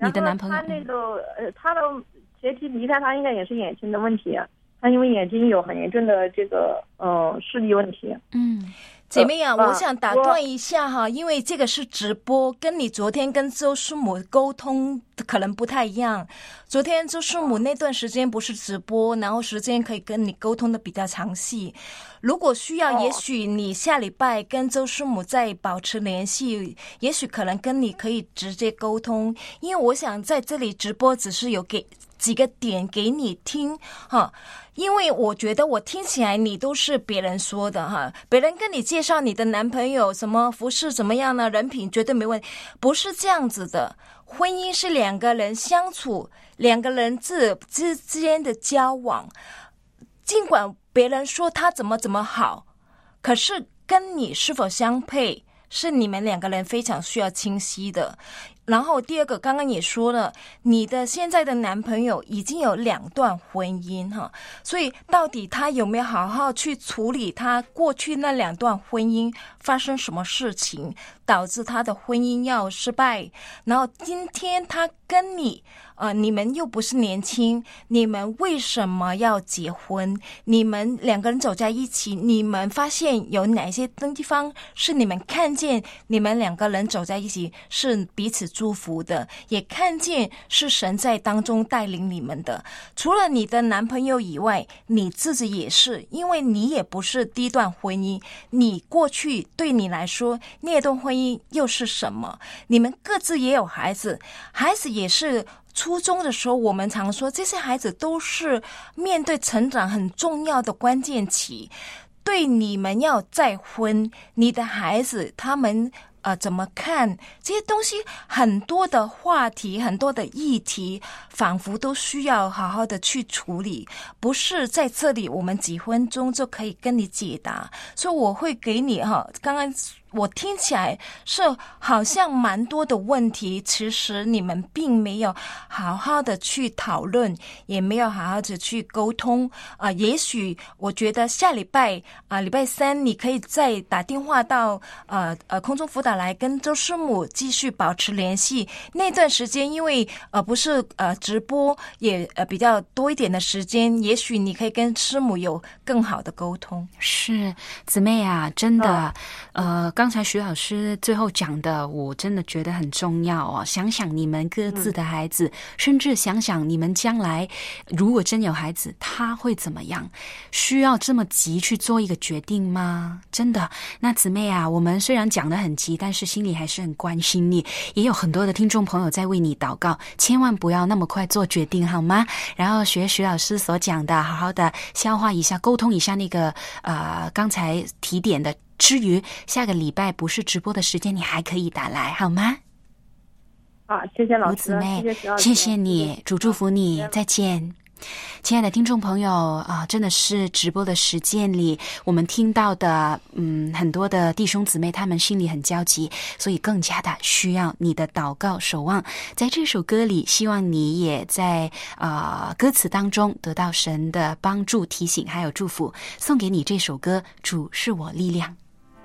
S2: 你的男朋友
S7: 他那个他的前妻离开他应该也是眼睛的问题，他因为眼睛有很严重的这个视力问题。
S3: 姐妹啊，我想打断一下哈，因为这个是直播，跟你昨天跟周师母沟通可能不太一样。昨天周师母那段时间不是直播，然后时间可以跟你沟通的比较详细。如果需要，也许你下礼拜跟周师母再保持联系，也许可能跟你可以直接沟通。因为我想在这里直播只是有给几个点给你听哈。因为我觉得我听起来你都是别人说的哈，别人跟你介绍你的男朋友什么服饰怎么样呢，人品绝对没问题，不是这样子的。婚姻是两个人相处，两个人之间的交往，尽管别人说他怎么好，可是跟你是否相配是你们两个人非常需要清晰的。然后第二个，刚刚也说了，你的现在的男朋友已经有2段婚姻哈，所以到底他有没有好好去处理他过去那2段婚姻发生什么事情导致他的婚姻要失败？然后今天他跟你你们又不是年轻，你们为什么要结婚？你们两个人走在一起，你们发现有哪些地方是你们看见你们两个人走在一起是彼此祝福的，也看见是神在当中带领你们的。除了你的男朋友以外，你自己也是，因为你也不是第一段婚姻，你过去对你来说那段婚姻又是什么？你们各自也有孩子，孩子也是初中的时候，我们常说这些孩子都是面对成长很重要的关键期。对你们要再婚，你的孩子他们怎么看这些东西，很多的话题，很多的议题，仿佛都需要好好的去处理，不是在这里我们几分钟就可以跟你解答。所以我会给你刚刚我听起来是好像蛮多的问题，其实你们并没有好好的去讨论，也没有好好的去沟通也许我觉得下礼拜礼拜3你可以再打电话到空中辅导来跟周师母继续保持联系。那段时间因为不是直播，也比较多一点的时间，也许你可以跟师母有更好的沟通。
S2: 是姊妹啊，真的刚才徐老师最后讲的我真的觉得很重要想想你们各自的孩子，甚至想想你们将来如果真有孩子他会怎么样，需要这么急去做一个决定吗？真的。那姊妹啊，我们虽然讲得很急，但是心里还是很关心你，也有很多的听众朋友在为你祷告，千万不要那么快做决定好吗？然后学徐老师所讲的，好好的消化一下，沟通一下那个刚才提点的之余，下个礼拜不是直播的时间你还可以打来好吗？
S7: 谢谢老师，
S2: 姊妹，谢谢你，主祝福你，再见。亲爱的听众朋友真的是直播的时间里我们听到的很多的弟兄姊妹他们心里很焦急，所以更加的需要你的祷告守望。在这首歌里希望你也在歌词当中得到神的帮助提醒还有祝福，送给你这首歌，主是我力量。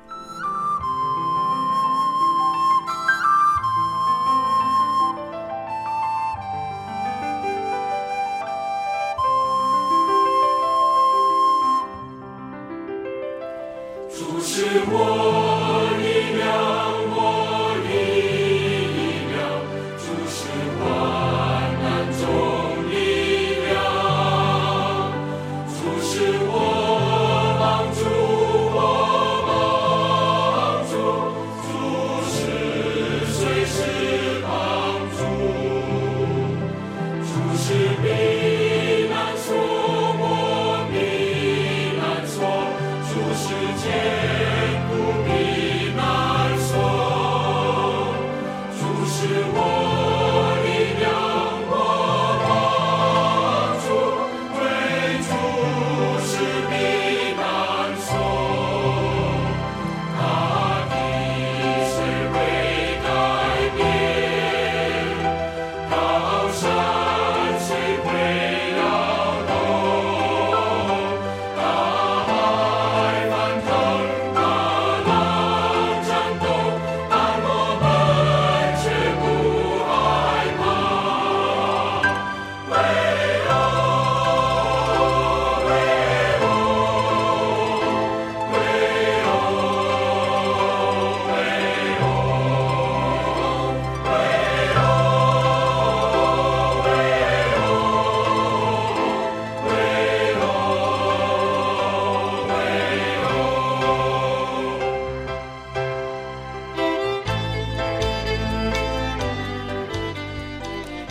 S6: 是我力量，我力量，主是患难中力量，主是我帮助，我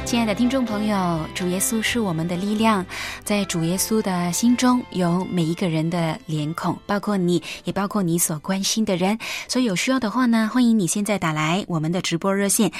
S2: 亲爱的听众朋友，主耶稣是我们的力量，在主耶稣的心中有每一个人的脸孔，包括你，也包括你所关心的人。所以有需要的话呢，欢迎你现在打来我们的直播热线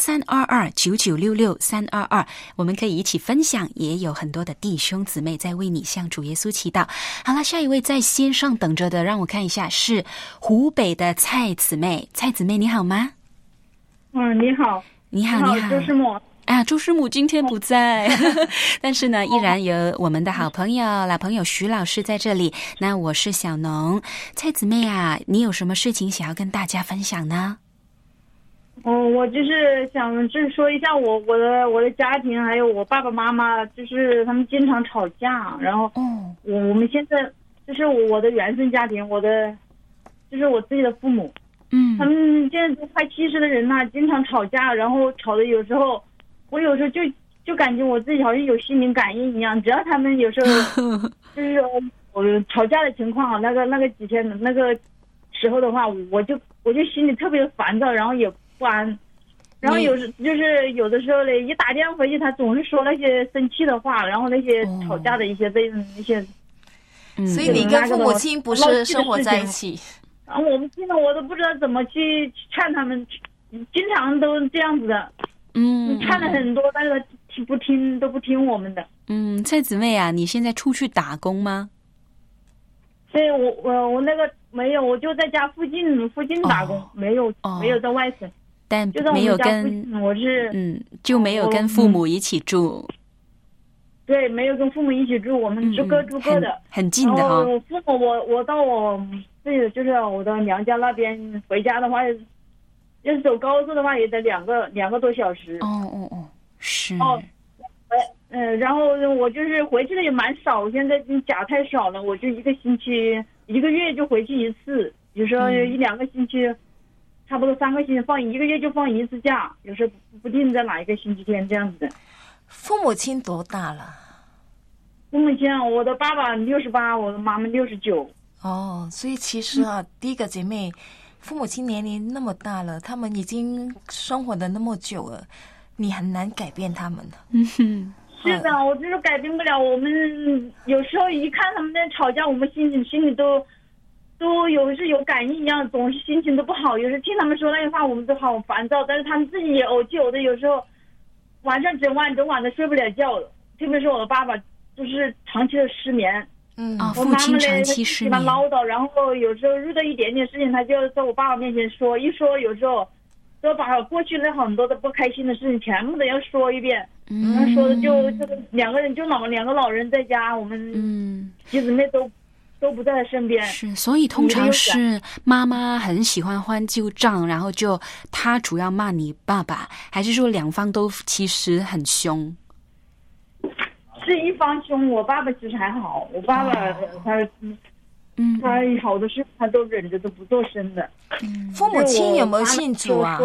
S2: 13229966-322，我们可以一起分享，也有很多的弟兄姊妹在为你向主耶稣祈祷。好了，下一位在线上等着的，让我看一下，是湖北的蔡姊妹。蔡姊妹你好吗？
S8: 你好。
S2: 你好，你好，
S8: 朱师母。
S2: 朱师母今天不在，但是呢，依然有我们的好朋友、老朋友徐老师在这里。那我是小农。蔡姊妹啊，你有什么事情想要跟大家分享呢？
S8: 我就是想就是说一下我的家庭，还有我爸爸妈妈，就是他们经常吵架，然后我们现在就是我的原生家庭，就是我自己的父母，他们现在都快70的人了，经常吵架，然后吵的有时候。我有时候就感觉我自己好像有心灵感应一样，只要他们有时候就是我吵架的情况，那个几天的那个时候的话，我就心里特别烦躁，然后也不安，然后有的时候呢，一打电话回去，他总是说那些生气的话，然后那些吵架的一些那些，
S3: 所以你跟父母亲不是生活在一起？
S8: 我们听了我都不知道怎么去劝他们，经常都这样子的。看了很多，但是都不听我们的。
S2: 蔡姊妹啊，你现在出去打工吗？
S8: 对，我那个没有，我就在家附近打工，没有在外省。
S2: 但没有跟就没有跟父母一起住。
S8: 对，没有跟父母一起住，我们是各住各的，
S2: 很近的哈。
S8: 父母我到我自己就是我的娘家那边回家的话。要是走高速的话，也得两个多小时。
S2: 是。
S8: 然后我就是回去的也蛮少，现在假太少了，我就一个月就回去一次，有时候1-2个星期，差不多3个星期1个月就放一次假，有时候不定在哪一个星期天这样子的。
S3: 父母亲多大了？
S8: 父母亲，我的爸爸68，我的妈妈69。
S3: 所以其实第一个姐妹。父母亲年龄那么大了，他们已经生活的那么久了，你很难改变他们的。
S8: 是的，我就是改变不了。我们有时候一看他们在吵架，我们心里都有感应一样，总是心情都不好。有时听他们说那些话，我们都好烦躁。但是他们自己也偶有的，有时候晚上整晚的睡不了觉了。特别是我的爸爸，就是长期的失眠。
S2: 父亲长期失眠，
S8: 唠叨，然后有时候遇到一点点事情，他就在我爸爸面前说，有时候都把过去的很多的不开心的事情全部都要说一遍。说的就这个两个老人在家，我们妻姊妹都不在他身边。
S2: 是，所以通常是妈妈很喜欢翻旧账，然后就他主要骂你爸爸，还是说两方都其实很凶？
S8: 是一方凶，我爸爸其实还好。我爸爸他好多事他都忍着，都不做声的。
S3: 父母亲有没有信主啊？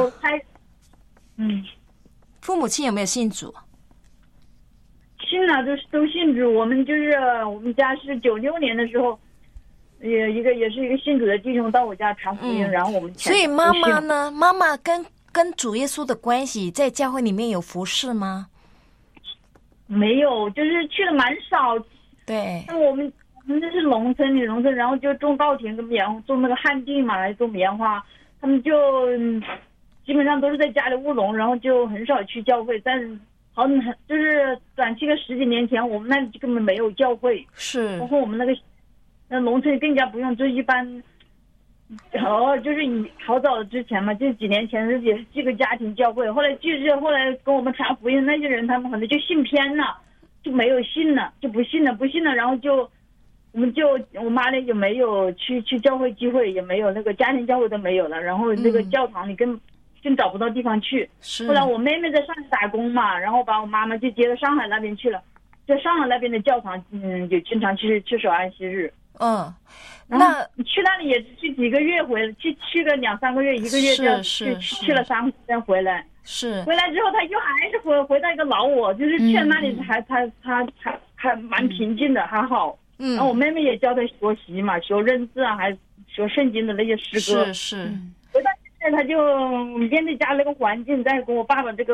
S3: 父母亲有没有信主？
S8: 信了，都信主。我们家是96年的时候，也是一个信主的弟兄到我家传福音，然后我们。
S3: 所以妈妈呢？妈妈跟主耶稣的关系，在教会里面有服侍吗？
S8: 没有，就是去的蛮少。
S3: 对。
S8: 我们这是农村，然后就种稻田跟种那个旱地嘛，来种棉花。他们就基本上都是在家里务农，然后就很少去教会。但是就是短期个10几年前，我们那里根本没有教会。
S3: 是。
S8: 包括我们那农村更加不用，就一般。就是好早之前嘛，就几年前也是这个家庭教会，后来跟我们传福音那些人，他们可能就信偏了，就没有信了，就不信了，然后我妈呢也没有去教会聚会，也没有那个家庭教会都没有了，然后这个教堂里更找不到地方去。后来我妹妹在上海打工嘛，然后把我妈妈就接到上海那边去了，在上海那边的教堂就经常去守安息日。
S3: 那
S8: 去那里也去几个月回来，去个2-3个月，1个月就去了3天回来。
S3: 是
S8: 回来之后，他又还是回到一个老我，就是去了那里还蛮平静的，还好。然后我妹妹也教他学习嘛，学认字啊，还学圣经的那些诗歌。
S3: 是。
S8: 回到现在，他就面对家那个环境，再跟我爸爸这个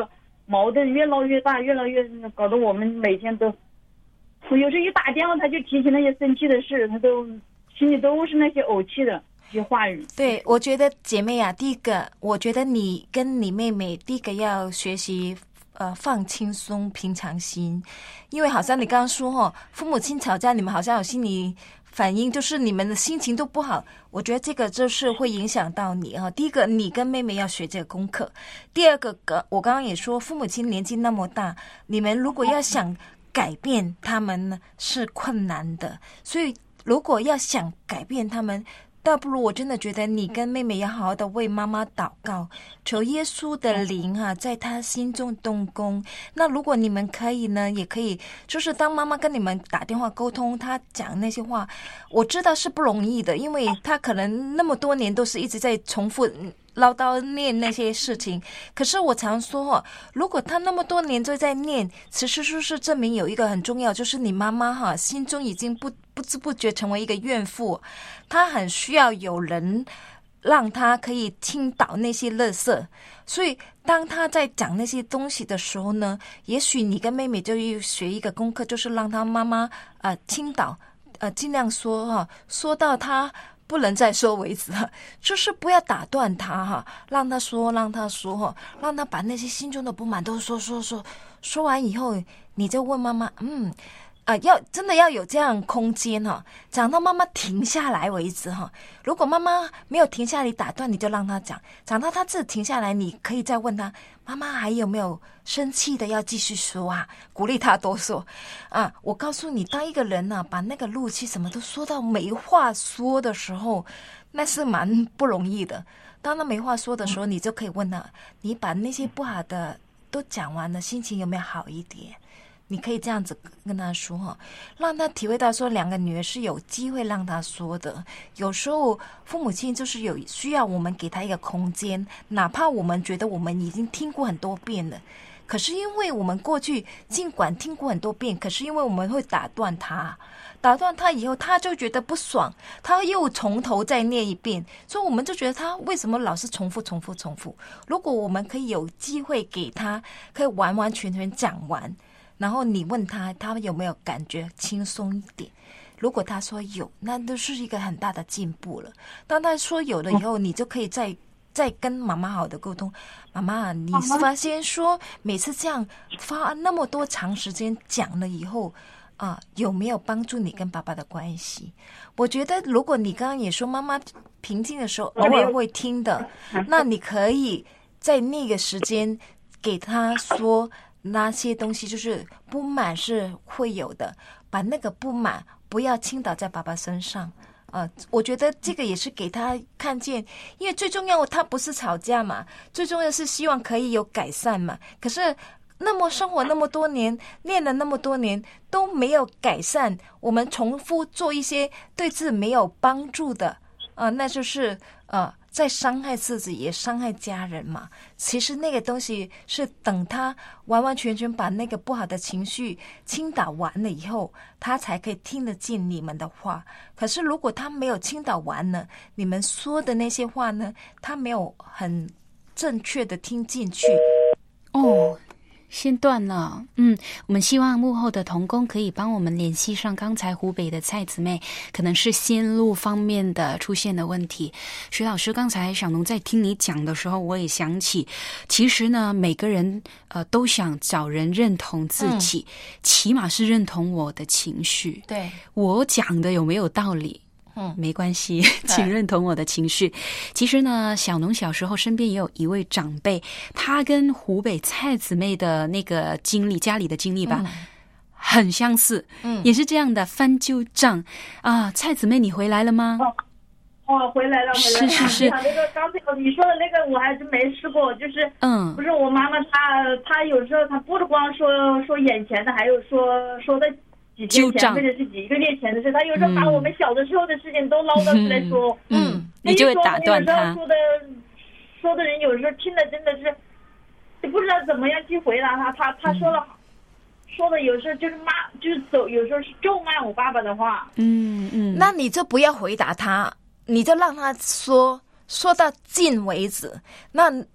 S8: 矛盾越闹越大，越闹越搞得我们每天都，我有时候一打电话他就提起那些生气的事，他都心里都是那些怄气的一些话语。
S3: 对，我觉得姐妹啊，第一个，我觉得你跟你妹妹第一个要学习放轻松平常心，因为好像你刚刚说父母亲吵架，你们好像有心理反应，就是你们的心情都不好，我觉得这个就是会影响到你第一个，你跟妹妹要学这个功课。第二个，我刚刚也说，父母亲年纪那么大，你们如果要想改变他们呢，是困难的。所以如果要想改变他们，倒不如我真的觉得你跟妹妹要好好的为妈妈祷告，求耶稣的灵在她心中动工。那如果你们可以呢，也可以就是当妈妈跟你们打电话沟通，她讲那些话，我知道是不容易的，因为她可能那么多年都是一直在重复唠叨念那些事情。可是我常说如果他那么多年都在念，其实是证明有一个很重要，就是你妈妈心中已经不知不觉成为一个怨妇，她很需要有人让她可以倾倒那些垃圾。所以当她在讲那些东西的时候呢，也许你跟妹妹就要学一个功课，就是让她妈妈倾倒尽量说说到她不能再说为止，就是不要打断他让他说，让他把那些心中的不满都说完以后，你就问妈妈，要真的要有这样空间讲到妈妈停下来为止如果妈妈没有停下来，你打断，你就让他讲到他自己停下来，你可以再问他，妈妈还有没有生气的要继续说鼓励他多说我告诉你，当一个人把那个怒气什么都说到没话说的时候，那是蛮不容易的。当他没话说的时候，你就可以问他，你把那些不好的都讲完了，心情有没有好一点？你可以这样子跟他说让他体会到说两个女儿是有机会让他说的。有时候父母亲就是有需要我们给他一个空间，哪怕我们觉得我们已经听过很多遍了，可是因为我们过去尽管听过很多遍，可是因为我们会打断他以后，他就觉得不爽，他又从头再念一遍，所以我们就觉得他为什么老是重复。如果我们可以有机会给他可以完完全全讲完，然后你问他有没有感觉轻松一点，如果他说有，那都是一个很大的进步了。当他说有了以后，你就可以再跟妈妈好的沟通，妈妈，你发现说每次这样花那么多长时间讲了以后有没有帮助你跟爸爸的关系？我觉得如果你刚刚也说妈妈平静的时候偶尔会听的，那你可以在那个时间给他说那些东西，就是不满是会有的，把那个不满不要倾倒在爸爸身上我觉得这个也是给他看见，因为最重要他不是吵架嘛，最重要是希望可以有改善嘛。可是那么生活那么多年，念了那么多年都没有改善，我们重复做一些对自己没有帮助的那就是在伤害自己也伤害家人嘛。其实那个东西是等他完完全全把那个不好的情绪倾倒完了以后，他才可以听得进你们的话。可是如果他没有倾倒完呢，你们说的那些话呢，他没有很正确的听进去
S2: 先断了。我们希望幕后的同工可以帮我们联系上刚才湖北的蔡姊妹，可能是线路方面的出现的问题。徐老师，刚才小农在听你讲的时候，我也想起，其实呢，每个人都想找人认同自己，起码是认同我的情绪。
S3: 对，
S2: 我讲的有没有道理？没关系，请认同我的情绪。其实呢，小农小时候身边也有一位长辈，他跟湖北蔡姊妹的那个经历，家里的经历吧，很相似。也是这样的，翻旧账蔡姊妹，你回来了吗？
S8: 回来了。
S2: 是。
S8: 那个刚才你说的那个我还是没试过，就是不是我妈妈她有时候她不是光说眼前的，还有说的几天前或者是几个月前的事，他有时候把我们小的时候的事情都唠叨出来说，
S2: 你就会打断他。
S8: 说的人有时候听的真的是，你不知道怎么样去回答他。他说的有时候就是有时候是咒骂我爸爸的话。
S3: 那你就不要回答他，你就让他说到尽为止。那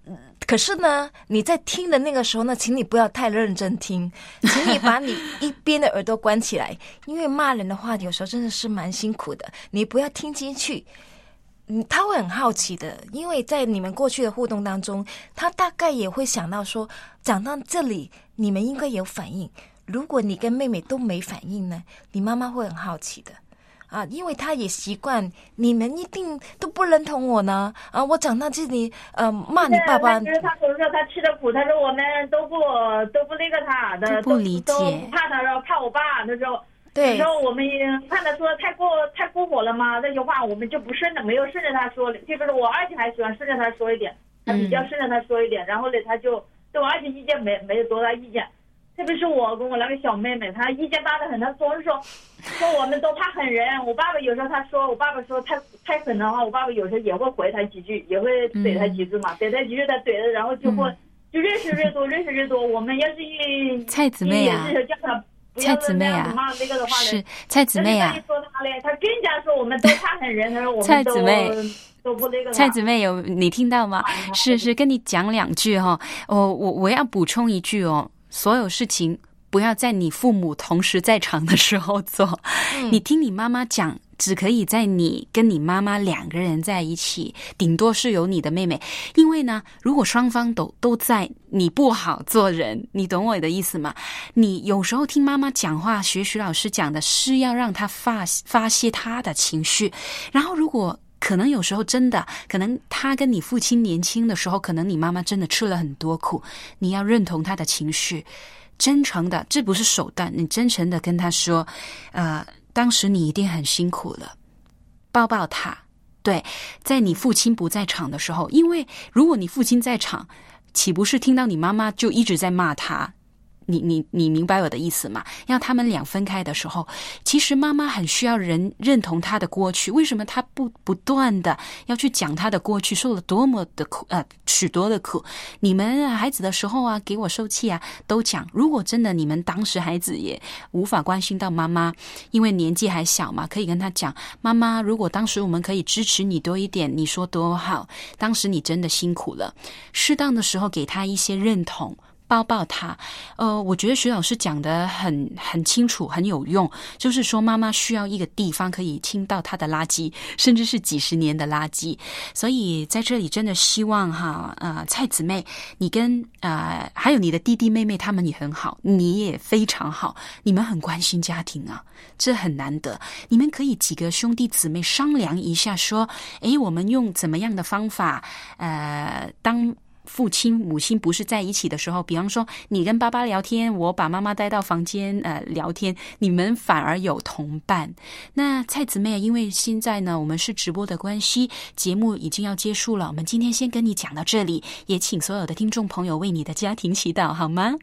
S3: 可是呢，你在听的那个时候呢，请你不要太认真听，请你把你一边的耳朵关起来，因为骂人的话有时候真的是蛮辛苦的，你不要听进去。他会很好奇的，因为在你们过去的互动当中，他大概也会想到说，讲到这里你们应该有反应，如果你跟妹妹都没反应呢，你妈妈会很好奇的啊，因为他也习惯你们一定都不认同我呢啊，我讲到这里骂你爸爸，
S8: 就是他说他吃的苦，他说我们都不那个他的，
S2: 都不理解，
S8: 都不怕他，然后怕我爸那时候。
S3: 对，
S8: 然后我们看他说太过火了嘛，那句话我们就不顺着，没有顺着他说。就是我二姐还喜欢顺着他说一点，他比较顺着他说一点，然后呢他就对我二姐意见没有多大意见，特别是我跟我那个小妹妹，她意见大得很，她总是说我们都怕狠人。我爸爸有时候他说我爸爸说太狠的话，我爸爸有时候也会回他几句，也会怼他几句嘛，怼他几句他怼了，然后就会就认识越多。我们要是
S2: 蔡姊妹啊，
S8: 也是叫他。
S2: 蔡姊妹啊，
S8: 是
S2: 蔡姊妹啊，
S8: 他更加说我们都怕狠人，他说我们
S2: 蔡姊妹
S8: 都不那个。
S2: 蔡姊妹有你听到吗？是跟你讲两句哈。我要补充一句哦，所有事情不要在你父母同时在场的时候做。你听你妈妈讲，只可以在你跟你妈妈两个人在一起，顶多是有你的妹妹。因为呢，如果双方都在，你不好做人，你懂我的意思吗？你有时候听妈妈讲话，学徐老师讲的是要让她发泄她的情绪，然后如果可能有时候真的，可能他跟你父亲年轻的时候，可能你妈妈真的吃了很多苦，你要认同他的情绪，真诚的，这不是手段，你真诚的跟他说，当时你一定很辛苦了，抱抱他。对，在你父亲不在场的时候，因为如果你父亲在场，岂不是听到你妈妈就一直在骂他？你明白我的意思吗？要他们俩分开的时候，其实妈妈很需要人认同她的过去。为什么她不断的要去讲她的过去，受了多么的苦许多的苦？你们孩子的时候啊，给我受气啊，都讲。如果真的你们当时孩子也无法关心到妈妈，因为年纪还小嘛，可以跟她讲，妈妈，如果当时我们可以支持你多一点，你说多好。当时你真的辛苦了，适当的时候给她一些认同。抱抱他，我觉得徐老师讲的很清楚，很有用。就是说，妈妈需要一个地方可以倾倒她的垃圾，甚至是几十年的垃圾。所以在这里真的希望蔡姊妹，你跟还有你的弟弟妹妹他们也很好，你也非常好，你们很关心家庭啊，这很难得。你们可以几个兄弟姊妹商量一下，说，我们用怎么样的方法，当父亲母亲不是在一起的时候，比方说你跟爸爸聊天，我把妈妈带到房间聊天，你们反而有同伴。那蔡姊妹，因为现在呢我们是直播的关系，节目已经要结束了，我们今天先跟你讲到这里，也请所有的听众朋友为你的家庭祈祷好吗？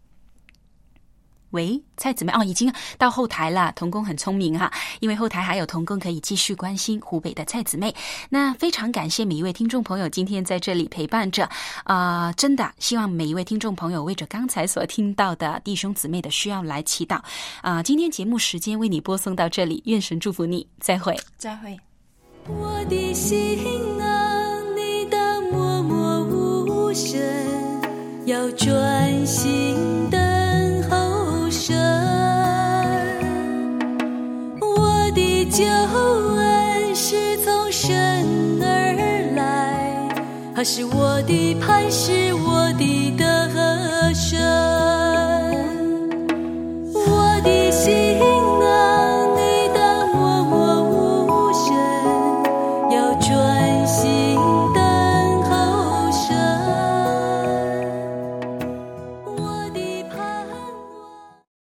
S2: 喂，蔡姊妹已经到后台了，童工很聪明哈，因为后台还有童工可以继续关心湖北的蔡姊妹。那非常感谢每一位听众朋友今天在这里陪伴着，真的希望每一位听众朋友为着刚才所听到的弟兄姊妹的需要来祈祷。今天节目时间为你播送到这里，愿神祝福你，再会。
S9: 我的心啊，你当默默无声，要专心等候神。我的救恩是从神而来，他是我的磐石，我的得胜。